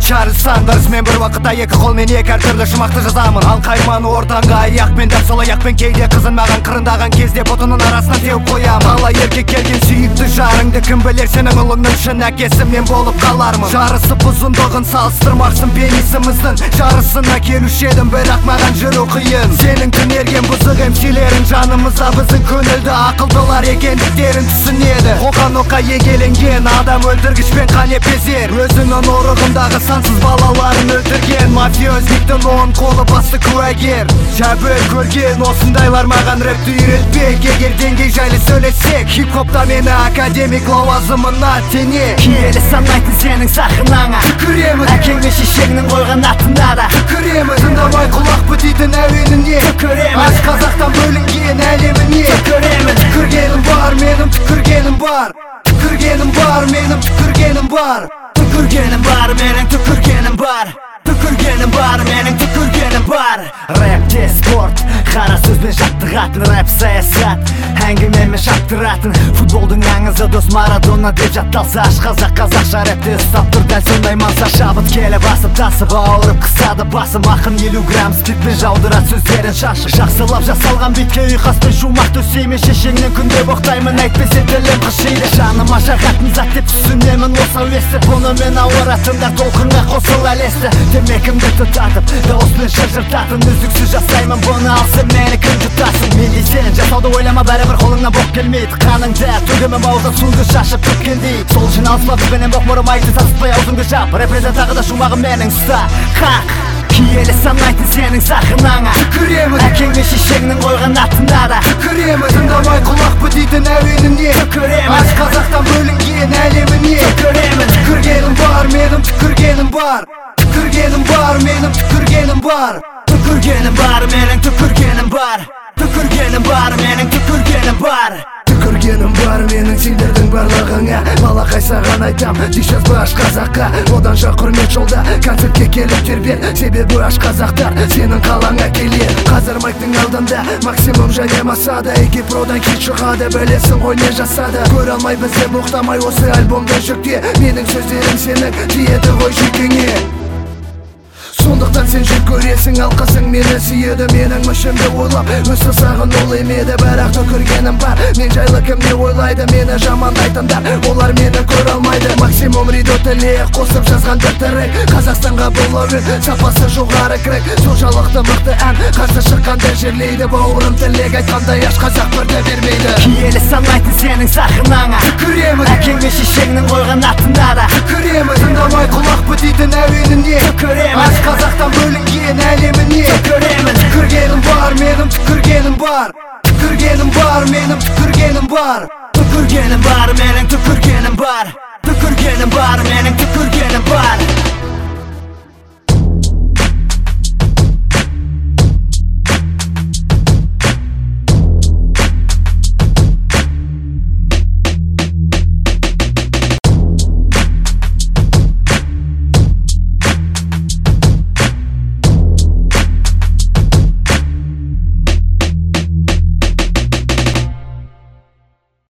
Чарльз Сандерс мен бір уақытта екі қолмен екі әртүрлі шумақты жазамын. Ал қайманы ортаңға аяқпен дәп сол аяқпен кейде қызын маған қырындаған кезде бұтының арасынан теуіп қоямын. Ала еркек келген сүйікті жарыңды кім білер, сенің ұлыңның шын әкесі мен болып қалармын. Жарысып ұзындығын салыстырмақсың пенисіміздің жарысына келуші едім, бірақ маған жүру қиын. Сенің түнерген бұзық емшілерің жанымызда біздің көңілді ақылдылар екендіктерін түсінеді. Қоқан-лоққа егеленген адам өлтіргішпен қанепезер, өзінің орығындағы сансыз балаларын өлтірген мафиозниктің оң қолы басты куәгер. Жәбір көрген осындайлар маған рэпті үйретпек. Егер деңгей жайлы сөйлесек, хип-хопта мені академик лауазымына тене. Киелі санайтын сенің сахнаңа түкіремін, әкең мен шешеңнің қойған атына да түкіремін. Тыңдамай құлақ бітетін әуеніне түкіремін. аш қазақтан бөлінген әлеміне Түкіремін. Түкіргенім бар, менің түкіргенім бар. Түкіргенім бар, менің түкіргенім бар. Түкіргенім бар, менің түкіргенім бар. Түкіргенім бар, менің түкіргенім бар. Рэп те спорт, қара сөзбен жаттығатын. Рэп саясат, әңгімемен шаптыратын. Футболдың аңызы дос Марадона деп жатталса, аш қазақ қазақша рэпте ұстап тұр дәл сондай манса. Шабыт келе басып тасып ауырып қысады басым. Ақын 50 грамм спидпен жаудырат сөздерін шашып. Жақсылап жасалған битке ұйқаспен шумақ төсеймін. Шешеңнен күнде боқтаймын, әйтпесе тілім қышиды. Жаныма жағатын зат деп түсінемін осы әуесті. Бұны мен ауыратындар толқынға қосыл әлесті. Темекімді тұтатып, дауыспен шыржыртатын. Үздіксіз жасаймын бұны, алсын мені кім жұтасың. Мен де сен жасауды ойлама, бәрібір қолыңнан боқ келмейді. Қаныңды төгімі бауырда суды шашып төккендей. Сол үшін алыспа бізбенен боқ мұрым айтты, сасытпай аузыңды жап. Репрезент тағы да шумағым менің ұста қақ. Киелі санайтын сенің сахнаңа түкіремін, әкең мен шешеңнің қойған атына да түкіремін. Тыңдамай құлақ бітетін әуеніне түкіремін. аш қазақтан бөлінген әлеміне Түкіремін. Түкіргенім бар, менің түкіргенім бар. Түкіргенім бар, менің түкіргенім бар. Түкіргенім бар, менің түкіргенім бар. Түкіргенім бар, менің түкіргенім бар. Түкіргенім бар, менің сендердің барлығыңа. Балақай саған айтам, диш жазба аш қазаққа. Одан жа құрмет жолда, концертке келіп тербер. Себебі аш қазақтар сенің қалаңа келер. Қазір майктың алдында максимум және масада. Екі продан кит шығады, білесің ғой не жасады. Көр алмай бізді боқтамай осы альбомды жүкте. Менің сөздерім сенің тиеді ғой жүйкеңе. Сондықтан сен жек көресің, ал қызың мені сүйеді. Менің мүшімді ойлап, өсі сағын ол емеді. Бірақ түкіргенім бар, мен жайлы кім не ойлайды. Мені жамандайтындар, олар мені көр алмайды. Максимум Ридо тілек қосып жазған бір трек. Қазақстанға бұл әуен сапасы жоғары крек. Соншалықты мықты ән, қарсы шыққанда жерлейді. Бауырым тілек айтқандай аш қазақ бірді бермейді. Киелі санайтын сенің сахнаңа түкіремін, әкең мен шешеңнің қойған атына да түкіремін. Тыңдамай құлақ бітетін әуеніне түкіремін. қазақтан бөлінген әлеміне Түкіремін. Түкіргенім бар, менің түкіргенім бар. Түкіргенім бар, менің түкіргенім бар. Түкіргенім бар, менің түкіргенім бар. Түкіргенім бар, менің